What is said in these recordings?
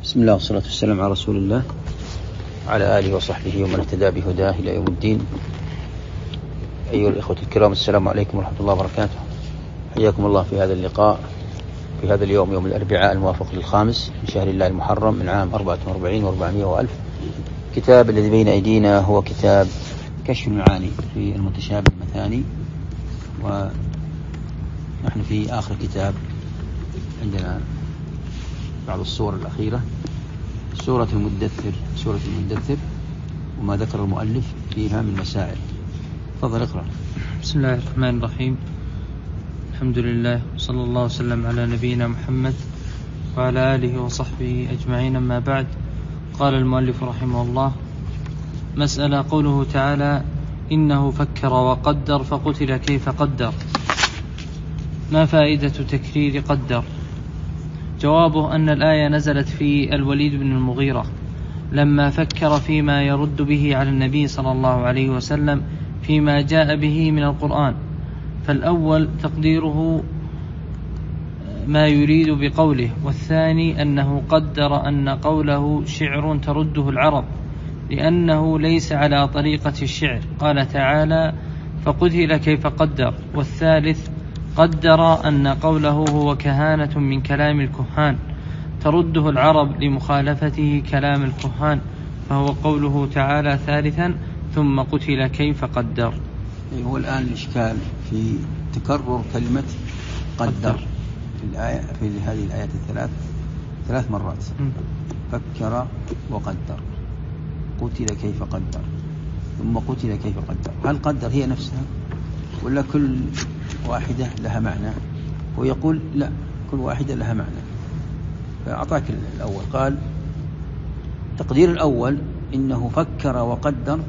بسم الله والصلاة والسلام على رسول الله على آله وصحبه ومن اهتدى بهداه إلى يوم الدين. أيها الإخوة الكرام، السلام عليكم ورحمة الله وبركاته. حياكم الله في هذا اللقاء في هذا اليوم، يوم الأربعاء الموافق للخامس من شهر الله المحرم من عام 44 و400 وألف. كتاب الذي بين أيدينا هو كتاب كشف المعاني في المتشابه المثاني، ونحن في آخر كتاب. عندنا بعض الصور الأخيرة، سورة المدثر وما ذكر المؤلف فيها من مسائل. تفضل اقرأ. بسم الله الرحمن الرحيم. الحمد لله وصلى الله وسلم على نبينا محمد وعلى آله وصحبه أجمعين، أما بعد. قال المؤلف رحمه الله: مسألة. قوله تعالى: إنه فكر وقدر فقتل كيف قدر. ما فائدة تكرير قدر؟ جوابه أن الآية نزلت في الوليد بن المغيرة لما فكر فيما يرد به على النبي صلى الله عليه وسلم فيما جاء به من القرآن. فالأول تقديره ما يريد بقوله، والثاني أنه قدر أن قوله شعر ترده العرب لأنه ليس على طريقة الشعر. قال تعالى: فقتل كيف قدر. والثالث قدر أن قوله هو كهانة من كلام الكهان ترده العرب لمخالفته كلام الكهان، فهو قوله تعالى ثالثا: ثم قتل كيف قدر. هو الآن الإشكال في تكرر كلمة قدر في الآية، في هذه الآيات ثلاث مرات. فكر وقدر، قتل كيف قدر، ثم قتل كيف قدر. هل قدر هي نفسها ولا كل واحدة لها معنى؟ ويقول لا، كل واحدة لها معنى. فأعطاك الأول، قال تقدير الأول إنه فكر وقدر،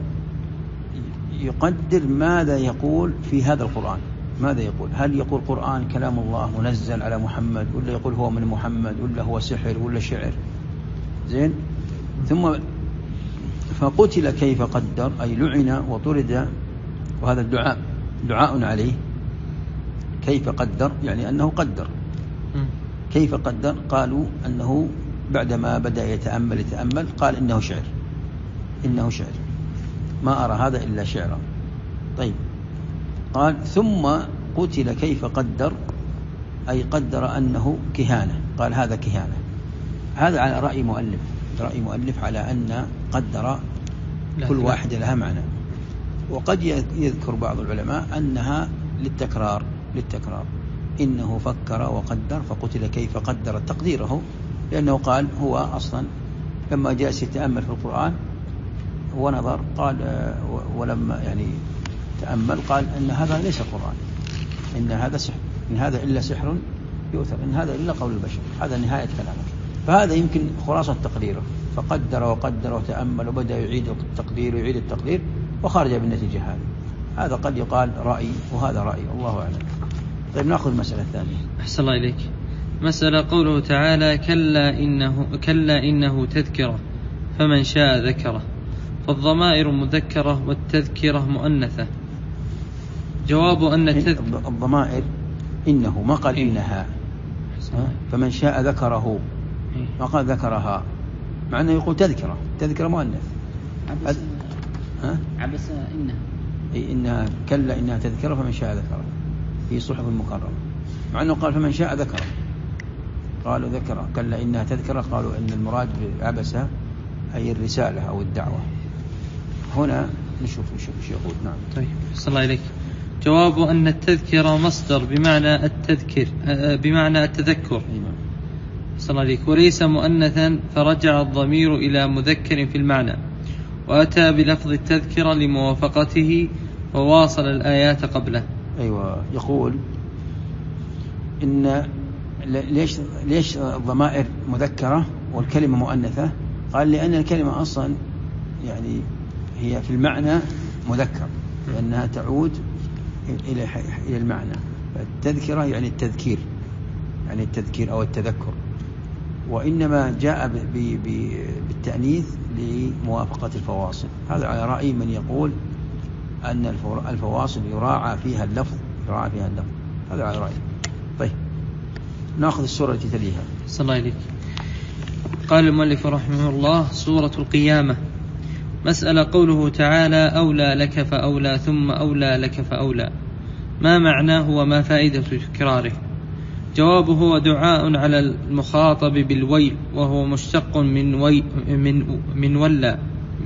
يقدر ماذا يقول في هذا القرآن. ماذا يقول؟ هل يقول قرآن كلام الله منزل على محمد، ولا يقول هو من محمد، ولا هو سحر، ولا شعر؟ زين. ثم فقتل كيف قدر، أي لعن وطرد، وهذا الدعاء دعاء عليه. كيف قدر يعني أنه قدر. كيف قدر؟ قالوا أنه بعدما بدأ يتأمل قال إنه شعر، ما أرى هذا إلا شعرا. طيب، قال ثم قتل كيف قدر، أي قدر أنه كهانة. قال هذا كهانة. هذا على رأي مؤلف على أن قدر كل واحدة لها معنى. وقد يذكر بعض العلماء أنها للتكرار. إنه فكر وقدر فقتل كيف قدر تقديره، لأنه قال هو أصلا لما جاء يتأمل في القرآن ونظر قال، ولما يعني تأمل قال إن هذا ليس قرآن، إن هذا سحر، إن هذا إلا سحر يؤثر، إن هذا إلا قول البشر. هذا نهاية كلامه. فهذا يمكن خلاصة تقديره. فقدر وتأمل وبدأ يعيد التقدير وخرج بالنتيجة هذا قد يقال رأي، وهذا رأي، الله أعلم. طيب، نأخذ المسألة الثانية. أحسن الله إليك. مسألة. قوله تعالى: كلا إنه تذكرة فمن شاء ذكره. فالضمائر مذكرة والتذكرة مؤنثة. جواب أن الضمائر إنه، ما قال إنها. فمن شاء ذكره، ما قال ذكرها، مع أنه يقول تذكرة مؤنث. عبس إنها، إنها كلا إنها تذكرة فمن شاء ذكره في صحف مكرمة، مع أنه قال فمن شاء ذكره. قالوا ذكر كلا إنها تذكرة، قالوا إن المراد بعبسة أي الرسالة أو الدعوة. هنا نشوف ايش يقول. نعم. طيب، أحسن الله إليك. جواب أن التذكرة مصدر بمعنى التذكر. أحسن الله إليك. وليس مؤنثا، فرجع الضمير إلى مذكر في المعنى، وأتى بلفظ التذكرة لموافقته وواصل الآيات قبله. أيوة. يقول إن ليش الضمائر مذكرة والكلمة مؤنثة؟ قال لأن الكلمة أصلا يعني هي في المعنى مذكر، لأنها تعود إلى المعنى. التذكرة يعني التذكير أو التذكر، وإنما جاء بالتأنيث لموافقة الفواصل. هذا على رأي من يقول أن الفواصل يراعى فيها اللفظ. هذا على رأي. طيب، نأخذ السورة التي تليها. صلى الله عليك. قال المؤلف رحمه الله: سورة القيامة. مسألة قوله تعالى: أولى لك فأولى ثم أولى لك فأولى، ما معناه وما فائدة تكراره؟ جوابه: هو دعاء على المخاطب بالويل، وهو مشتق من ولا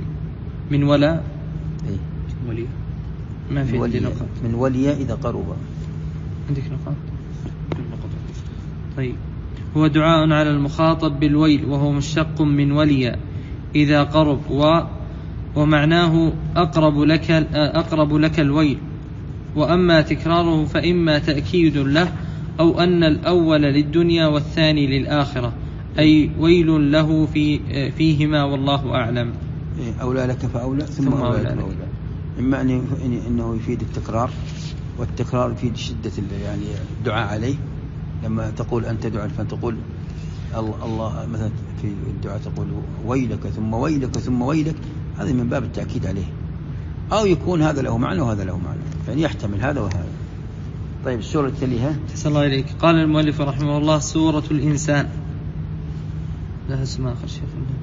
ما في عندي نقاط. من ولي إذا قرب. عندك نقاط؟ طيب. هو دعاء على المخاطب بالويل، وهو مشتق من ولي إذا قرب، ومعناه أقرب لك الويل. وأما تكراره فإما تأكيد له، أو أن الأول للدنيا والثاني للآخرة، أي ويل له فيهما، والله أعلم. أولى لك فأولى ثم أولى لك فأولى. إما أنه يفيد التكرار، والتكرار يفيد شدة يعني الدعاء عليه. لما تقول أنت دعاء فتقول الله مثلا في الدعاء تقول ويلك ثم ويلك ثم ويلك، هذا من باب التأكيد عليه. أو يكون هذا له معنى وهذا له معنى، يعني يحتمل هذا وهذا. طيب السورة التالية. تسأل الله إليك. قال المؤلف رحمه الله: سورة الإنسان. لها اسم آخر شيخ الله،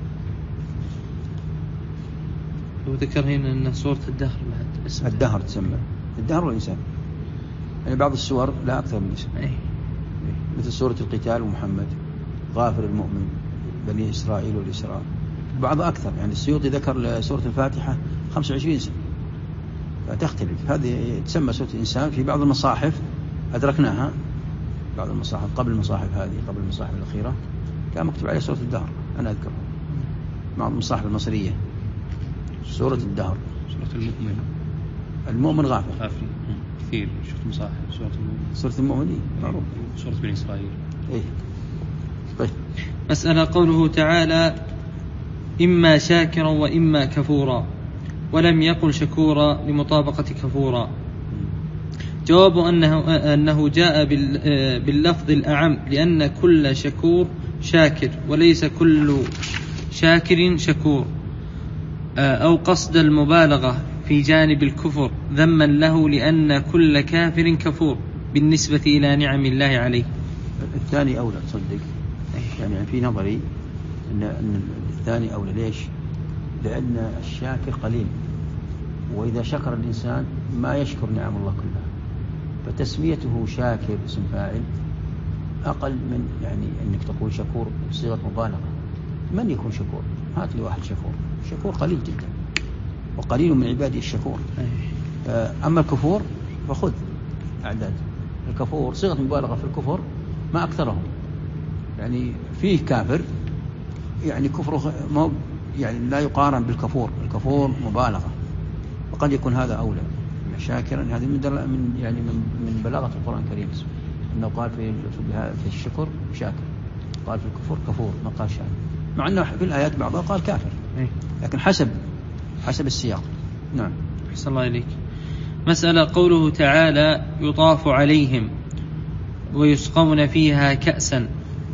وذكر هنا أن سورة الدهر بعد اسم الدهر تسمى الدهر والإنسان، يعني بعض السور لا أكثر من اسم. مثل سورة القتال ومحمد، غافر المؤمن، بني إسرائيل والإسراء، بعض أكثر. يعني السيوطي ذكر سورة الفاتحة 25 اسم، فتختلف. هذه تسمى سورة الإنسان. في بعض المصاحف أدركناها، بعض المصاحف قبل المصاحف هذه، قبل المصاحف الأخيرة، كان مكتوب عليها سورة الدهر، أنا أذكرها مع المصاحف المصرية. سورة الدهر. سورة المؤمن غافر كثير. شفت مصاحف سورة المؤمن معروف. سورة بني إسرائيل. طيب. مسألة قوله تعالى: إما شاكرا وإما كفورا، ولم يقل شكورا لمطابقة كفورا. جواب أنه جاء باللفظ الأعم، لأن كل شكور شاكر، وليس كل شاكر شكور، أو قصد المبالغة في جانب الكفر ذما له، لأن كل كافر كفور بالنسبة إلى نعم الله عليه. الثاني أولى تصدق، يعني في نظري أن الثاني أولى. ليش؟ لأن الشاكر قليل، وإذا شكر الإنسان ما يشكر نعم الله كلها، فتسميته شاكر اسم فاعل أقل من يعني أنك تقول شكور بصيغة مبالغة. من يكون شكور؟ هات لي واحد شكور. شكور قليل جدا، وقليل من عبادي الشكور. أما الكفور فخذ أعداد. الكفور صيغة مبالغة في الكفر، ما أكثرهم. يعني فيه كافر يعني كفره يعني لا يقارن بالكفور. الكفور مبالغة، وقد يكون هذا أولى. شاكرا هذه من بلاغة القرآن الكريم، أنه قال في الشكر شاكر، قال في الكفر كفور، ما قال شاكر، مع أنه في الآيات بعضها قال كافر، لكن حسب السياق. نعم. أحسن الله إليك. مسألة قوله تعالى: يطاف عليهم ويسقون فيها كأسا،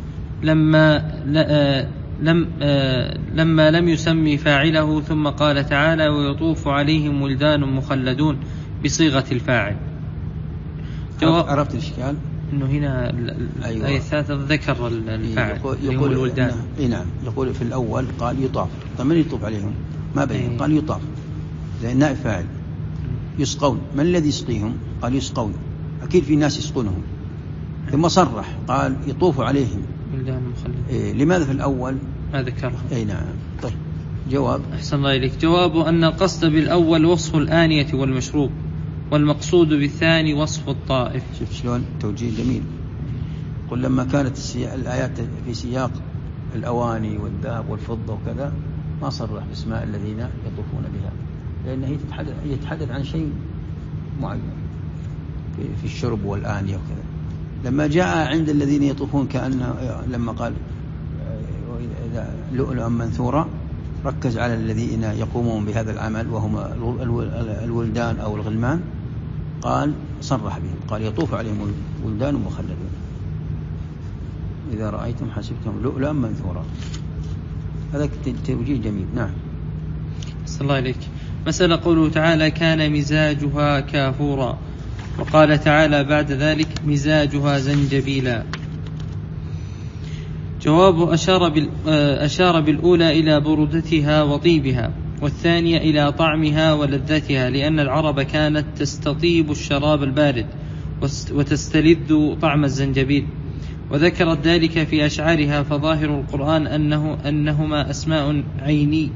لما لم يسمي فاعله، ثم قال تعالى: ويطوف عليهم ولدان مخلدون بصيغة الفاعل. عرفت الإشكال؟ إنه هنا الآية الثالثة ذكر الفاعل يقول الولدان. نعم. يقول في الأول قال يطاف، طيب من يطوف عليهم؟ ما بين. قال يطاف زي نائب فاعل. يسقون، من الذي يسقيهم؟ قال يسقون، أكيد في ناس يسقونهم. ثم صرح قال يطوف عليهم ولدان مخلدون. لماذا في الأول ما ذكرها؟ نعم. طيب جواب. أحسن الله إليك. جواب أن القصد بالأول وصف الآنية والمشروب، والمقصود بالثاني وصف الطائف. شوف شلون توجيه جميل. قل لما كانت الآيات في سياق الأواني والذهب والفضة وكذا، ما صرح باسماء الذين يطوفون بها، لأنه يتحدث عن شيء معين في الشرب والآنية وكذا. لما جاء عند الذين يطوفون كأنه لما قال إذا لؤلؤا منثورا، ركز على الذين يقومون بهذا العمل وهم الولدان أو الغلمان، قال صرح بهم، قال يطوف عليهم ولدان مخلدون إذا رأيتم حسبتهم لؤلؤا منثورا. هذا توجيه جميل. نعم. صلى الله عليك. مسألة قوله تعالى: كان مزاجها كافورا، وقال تعالى بعد ذلك: مزاجها زنجبيلا. جواب أشار بالأولى إلى برودتها وطيبها، والثانية إلى طعمها ولذتها، لأن العرب كانت تستطيب الشراب البارد وتستلذ طعم الزنجبيل، وذكرت ذلك في أشعارها. فظاهر القرآن أنهما أسماء عيني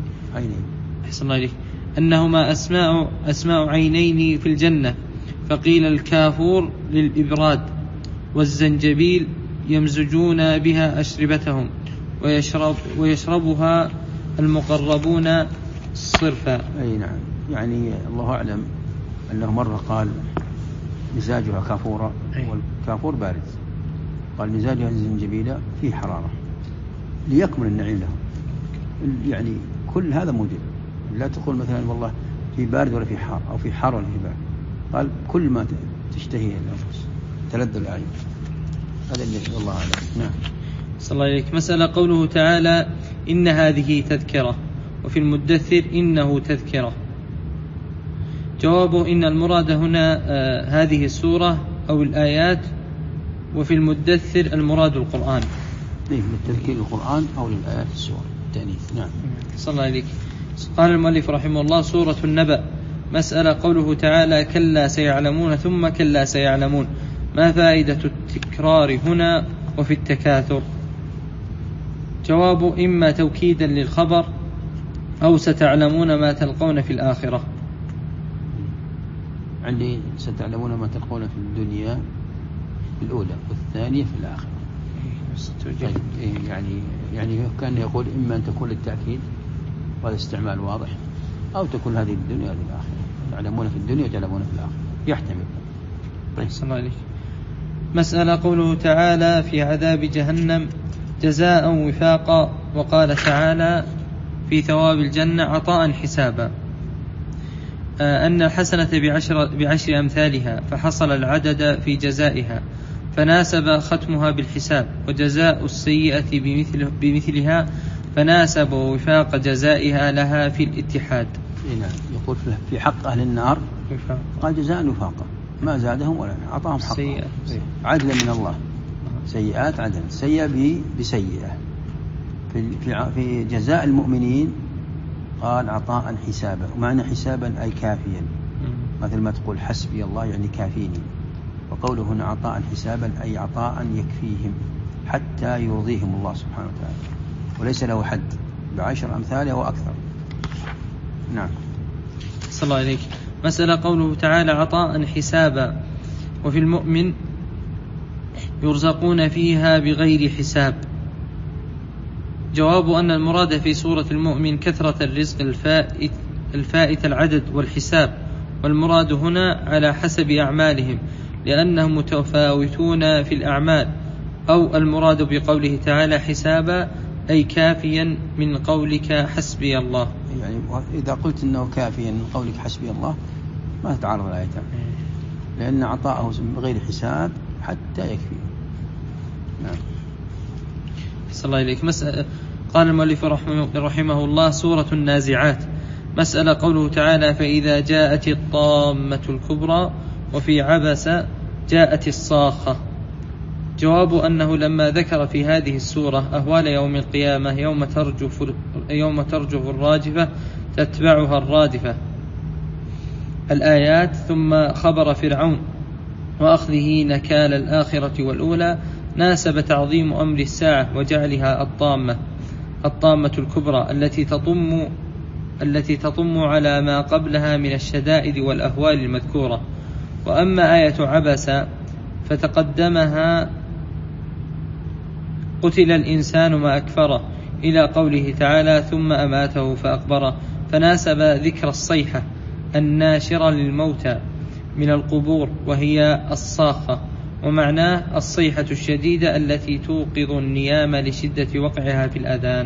أنهما أسماء عينين في الجنة. فقيل الكافور للإبراد، والزنجبيل يمزجون بها أشربتهم ويشربها المقربون صرفا. أي نعم، يعني الله أعلم أنه مرة قال مزاجها كافورا والكافور بارد، قال مزاجها الزنجبيل فيه حرارة ليكمل النعيم له. يعني كل هذا موجود، لا تقول مثلا والله في بارد ولا في حار، أو في حار ولا في بارد، قال كل ما تشتهي النفس تلذ الأعين. هذا اللي والله أعلم. نعم. صلى الله عليك. مسألة قوله تعالى إن هذه تذكرة، وفي المدثر إنه تذكرة. جوابه إن المراد هنا هذه السورة أو الآيات، وفي المدثر المراد القرآن. للتذكير القرآن أو للآيات السورة التأنيث. نعم. صلى الله عليك. قال المؤلف رحمه الله: سورة النبأ. مسألة قوله تعالى كلا سيعلمون ثم كلا سيعلمون، ما فائدة التكرار هنا وفي التكاثر؟ جواب إما توكيدا للخبر، أو ستعلمون ما تلقون في الآخرة. عندي ستعلمون ما تلقون في الدنيا في الأولى والثانية في الآخرة. يعني كان يقول إما أن تكون للتأكيد، وهذا استعمال واضح، أو تكون هذه الدنيا هذه الآخرة، تعلمون في الدنيا وتعلمون في الآخرة، يحتمل. طيب. صلى الله عليه. مسألة قوله تعالى في عذاب جهنم جزاء وفاقا، وقال تعالى في ثواب الجنة عطاء حسابا، أن الحسنة بعشر أمثالها، فحصل العدد في جزائها، فناسب ختمها بالحساب، وجزاء السيئة بمثلها، فناسب وفاق جزائها لها في الاتحاد. يقول في حق أهل النار قال جزاء وفاقا، ما زادهم ولا أعطاهم حقا، عدلا من الله. سيئات عدل، سيئة بسيئة. في جزاء المؤمنين قال عطاء حسابا، ومعنى حسابا أي كافيا، مثل ما تقول حسبي الله يعني كافيني. وقوله هنا عطاء حسابا أي عطاء يكفيهم حتى يرضيهم الله سبحانه وتعالى، وليس له حد، بعشر أمثاله وأكثر. نعم. صلى الله عليك. مسألة قوله تعالى عطاء حسابا، وفي المؤمن يرزقون فيها بغير حساب. جواب أن المراد في سورة المؤمن كثرة الرزق الفائت العدد والحساب، والمراد هنا على حسب أعمالهم، لأنهم متفاوتون في الأعمال. أو المراد بقوله تعالى حسابا أي كافيا من قولك حسبي الله. يعني إذا قلت أنه كافيا من قولك حسبي الله ما تتعارض الآيتان، لأن عطاءه بغير حساب حتى يكفي. نعم. صلى الله عليك. قال المؤلف رحمه الله: سورة النازعات. مسألة قوله تعالى فإذا جاءت الطامة الكبرى، وفي عبس جاءت الصاخة. جواب أنه لما ذكر في هذه السورة أهوال يوم القيامة يوم ترجف الراجفة تتبعها الرادفة الآيات، ثم خبر فرعون وأخذه نكال الآخرة والأولى، ناسب تعظيم أمر الساعة وجعلها الطامة الكبرى التي تطم على ما قبلها من الشدائد والأهوال المذكورة. وأما آية عبس فتقدمها قتل الإنسان ما أكفره، إلى قوله تعالى ثم أماته فأقبره، فناسب ذكر الصيحة الناشرة للموتى من القبور، وهي الصاخة، ومعناه الصيحة الشديدة التي توقظ النيام لشدة وقعها في الأذان.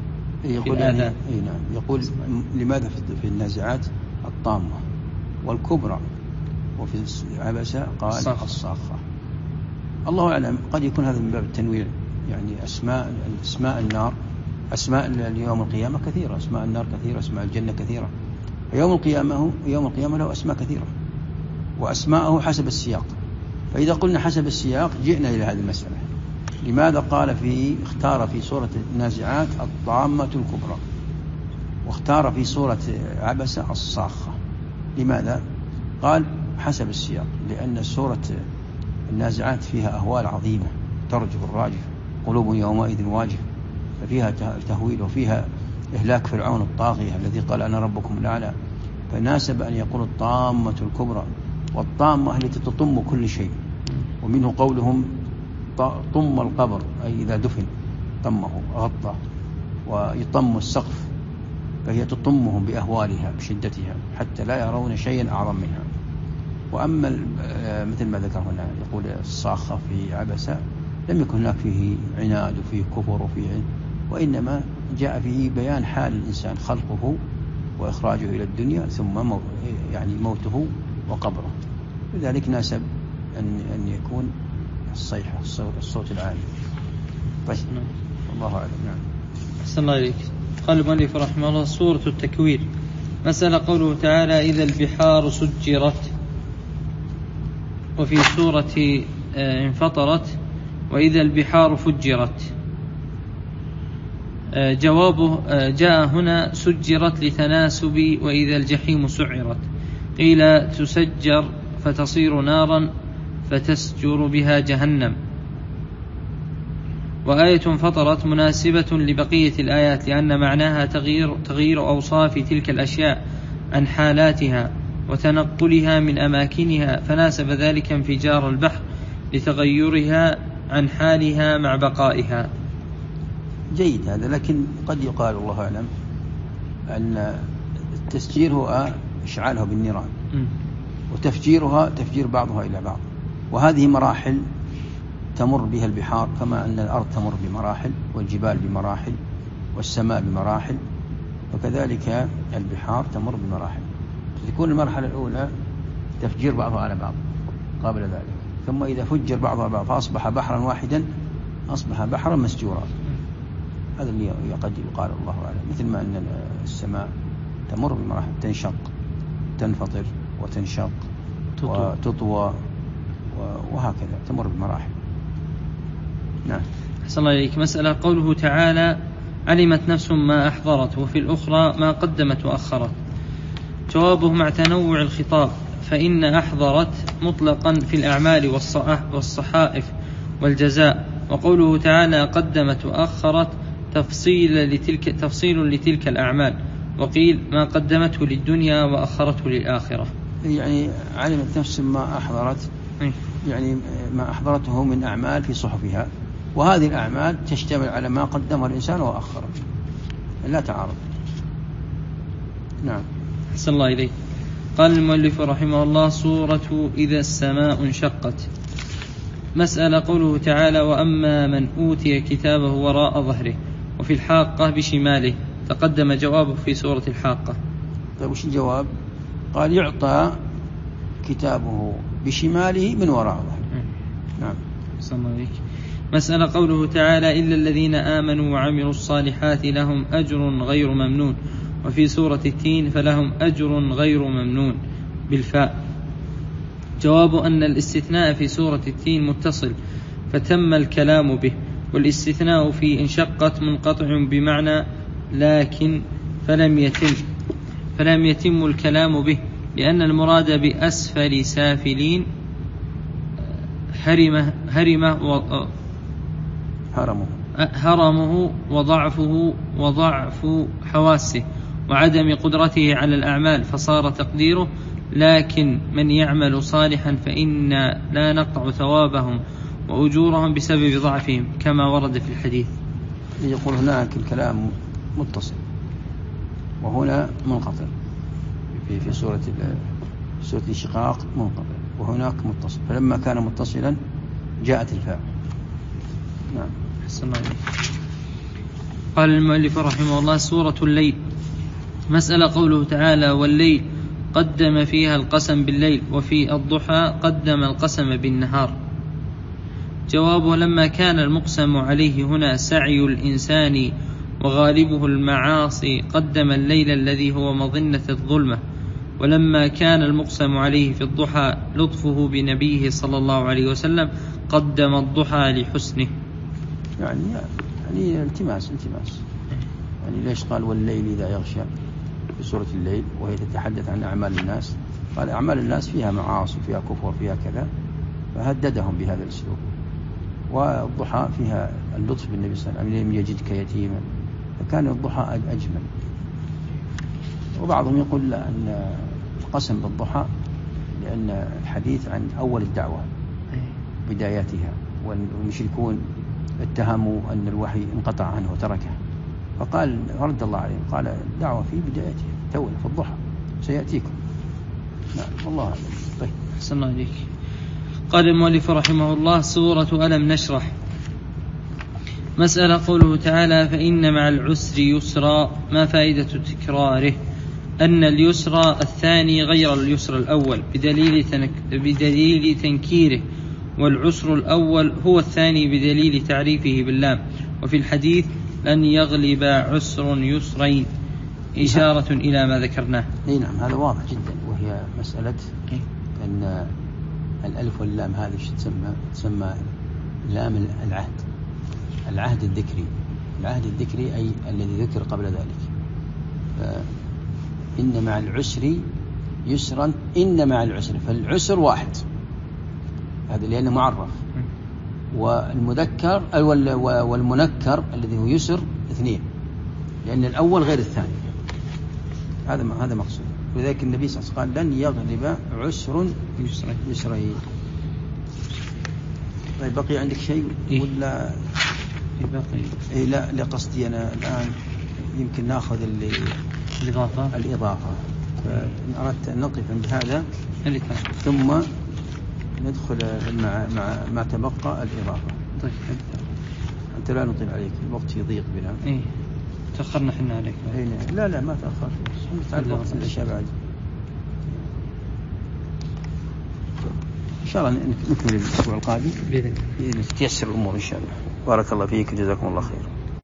يقول لماذا في النازعات الطامة والكبرى، وفي عبسة قال الصاخة. الله أعلم، قد يكون هذا من باب التنويع، يعني أسماء النار، أسماء يوم القيامة كثيرة، أسماء النار كثيرة، أسماء الجنة كثيرة. يوم القيامة له أسماء كثيرة، وأسماءه حسب السياق. فإذا قلنا حسب السياق جئنا إلى هذه المسألة، لماذا قال اختار في سورة النازعات الطامة الكبرى، واختار في سورة عبسة الصاخة؟ لماذا؟ قال حسب السياق، لأن سورة النازعات فيها أهوال عظيمة ترجف الراجف، قلوب يومئذ واجف، ففيها تهويل وفيها إهلاك فرعون الطاغية الذي قال أنا ربكم الأعلى، فناسب أن يقول الطامة الكبرى. والطامة التي تطم كل شيء، ومنه قولهم طم القبر، أي إذا دفن طمه غطى، ويطم السقف، فهي تطمهم بأهوالها بشدتها حتى لا يرون شيئا أعظم منها. وأما مثل ما ذكر هنا يقول الصاخة في عبسة، لم يكن هناك فيه عناد وفيه كفر وفيه وإنما جاء فيه بيان حال الإنسان، خلقه وإخراجه إلى الدنيا ثم موته وقبره، لذلك ناسب أن يكون الصيحة الصوت العالي. طيب الله أعلم. نعم. أحسن الله إليك. قال المؤلف رحمه الله: سورة التكوير. مسألة قوله تعالى: إذا البحار سجرت، وفي سورة انفطرت: وإذا البحار فجرت. جوابه جاء هنا سجرت لتناسب وإذا الجحيم سعرت، قيل تسجر فتصير نارا فتسجر بها جهنم. وآية انفطرت مناسبة لبقية الآيات، لأن معناها تغيير أوصاف تلك الأشياء عن حالاتها وتنقلها من أماكنها، فناسب ذلك انفجار البحر لتغيرها عن حالها مع بقائها. جيد هذا، لكن قد يقال الله أعلم أن التسجير هو إشعالها بالنيران، وتفجيرها تفجير بعضها إلى بعض، وهذه مراحل تمر بها البحار، كما أن الأرض تمر بمراحل، والجبال بمراحل، والسماء بمراحل، وكذلك البحار تمر بمراحل. تكون المرحلة الأولى تفجير بعضها على بعض قبل ذلك، ثم إذا فجر بعضها بعض فأصبح بحرا واحدا أصبح بحرا مسجورا. هذا اللي قد يقال الله أعلم، مثل ما أن السماء تمر بمراحل، تنشق تنفطر وتنشق وتطوى وهكذا تمر بمراحل. نعم. أحسن الله إليك. مسألة قوله تعالى: علمت نفس ما أحضرت، وفي الأخرى ما قدمت وأخرت. جوابه مع تنوع الخطاب، فإن أحضرت مطلقا في الأعمال والصحائف والجزاء، وقوله تعالى قدمت وأخرت تفصيل لتلك الأعمال، وقيل ما قدمته للدنيا وأخرته للآخرة. يعني علمت نفس ما أحضرت، يعني ما أحضرته من أعمال في صحفها، وهذه الأعمال تشتمل على ما قدمه الإنسان وأخره، لا تعارض. نعم. أحسن الله إليك. قال المؤلف رحمه الله: سورة إذا السماء انشقت. مسألة قوله تعالى: وأما من أوتي كتابه وراء ظهره، وفي الحاقة بشماله. تقدم جوابه في سورة الحاقة. طيب وش الجواب؟ قال يعطى كتابه بشماله من وراء ظهره. نعم. أحسن الله إليك. مسألة قوله تعالى: إلا الذين آمنوا وعملوا الصالحات لهم أجر غير ممنون، وفي سورة التين: فلهم أجر غير ممنون بالفاء. جواب أن الاستثناء في سورة التين متصل فتم الكلام به، والاستثناء في انشقت منقطع بمعنى لكن فلم يتم الكلام به، لأن المراد بأسفل سافلين هرمه وضعف حواسه وعدم قدرته على الأعمال، فصار تقديره: لكن من يعمل صالحا فإنا لا نقطع ثوابهم وأجورهم بسبب ضعفهم، كما ورد في الحديث. يقول هناك الكلام متصل وهنا منقطع، في سورة الانشقاق منقطع وهناك متصل، فلما كان متصلا جاءت الفاء. نعم. حسن الله. قال المؤلف رحمه الله: سورة الليل. مسألة قوله تعالى: والليل قدم فيها القسم بالليل، وفي الضحى قدم القسم بالنهار. جوابه: لما كان المقسم عليه هنا سعي الإنسان وغالبه المعاصي قدم الليل الذي هو مظنة الظلمة، ولما كان المقسم عليه في الضحى لطفه بنبيه صلى الله عليه وسلم قدم الضحى لحسنه. يعني التماس يعني ليش قال والليل إذا يغشى في سورة الليل وهي تتحدث عن أعمال الناس؟ قال أعمال الناس فيها معاصي فيها كفر فيها كذا، فهددهم بهذا الأسلوب. والضحى فيها اللطف بالنبي صلى الله عليه وسلم، لم يجدك يتيما، فكان الضحى أجمل. وبعضهم يقول لا، أن القسم بالضحى لأن الحديث عن أول الدعوة بداياتها، والمشركون اتهموا أن الوحي انقطع عنه وتركه، فقال رد الله عليهم قال الدعوة في بدايتها تونا في الضحى سيأتيكم. نعم والله أعلم. طيب أحسن الله عليك. قال المؤلف رحمه الله: سورة ألم نشرح. مسألة. قوله تعالى: فإن مع العسر يسرا، ما فائدة تكراره؟ أن اليسر الثاني غير اليسر الأول بدليل تنكيره، والعسر الأول هو الثاني بدليل تعريفه باللام. وفي الحديث: لن يغلب عسر يسرين، إشارة إلى ما ذكرناه. نعم هذا واضح جدا، وهي مسألة أن الألف واللام هذه تسمى لام العهد الذكري أي الذي ذكر قبل ذلك. إن مع العسر يسرا، إن مع العسر، فالعسر واحد هذا لأنه معرف، والمذكر والمنكر الذي هو يسر اثنين، لأن الأول غير الثاني. هذا مقصود. ولذلك النبي صلى الله عليه وسلم قال لن يغلب عسر يسرين. طيب بقي عندك شيء ولا؟ بقي. لا لقصدي أنا الآن يمكن نأخذ الإضافة. فإن أردت أن نقف عند هذا ثم ندخل ما تبقى الإضافة. طيب أنت لا نطيل عليك، الوقت يضيق بنا. تأخرنا حنا عليك. لا ما تأخر، نستعد وقت العشاء بعد إن شاء الله. نكمل الأسبوع القادم بإذن الله، تيسر الأمور إن شاء الله. بارك الله فيك، جزاكم الله خير.